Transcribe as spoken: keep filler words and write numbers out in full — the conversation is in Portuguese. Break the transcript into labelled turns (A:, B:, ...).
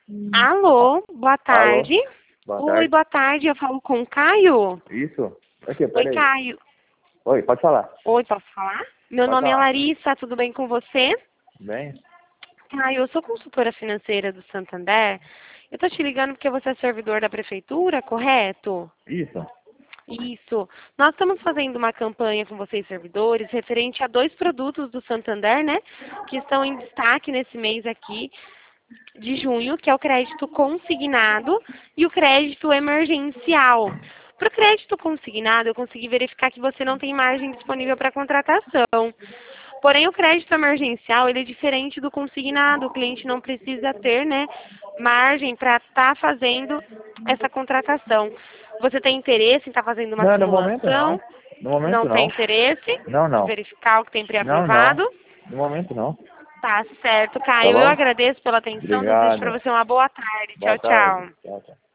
A: Alô, boa
B: Alô?
A: tarde.
B: Boa
A: Oi,
B: tarde.
A: boa tarde, eu falo com o Caio.
B: Isso? Aqui,
A: Oi,
B: peraí.
A: Caio.
B: Oi, pode falar.
A: Oi, posso falar? Meu
B: Pode
A: nome é
B: falar.
A: Larissa, tudo bem com você?
B: Bem?
A: Caio, eu sou consultora financeira do Santander. Eu tô te ligando porque você é servidor da prefeitura, correto?
B: Isso?
A: Isso. Nós estamos fazendo uma campanha com vocês, servidores, referente a dois produtos do Santander, né? Que estão em destaque nesse mês aqui de junho, que é o crédito consignado e o crédito emergencial. Para o crédito consignado, eu consegui verificar que você não tem margem disponível para contratação. Porém, o crédito emergencial, ele é diferente do consignado. O cliente não precisa ter, né, margem para estar fazendo essa contratação. Você tem interesse em estar fazendo uma
B: Não, no momento
A: simulação?
B: não. No momento
A: Não tem
B: não.
A: interesse
B: Não,
A: em
B: não.
A: verificar o que tem
B: Não, não.
A: pré-aprovado?
B: No momento não.
A: Tá certo,
B: Tá
A: Caio. Eu
B: bom?
A: agradeço pela atenção. Desejo para
B: Obrigado.
A: você uma boa tarde.
B: Boa
A: Tchau,
B: tarde.
A: tchau.
B: Tchau, tchau.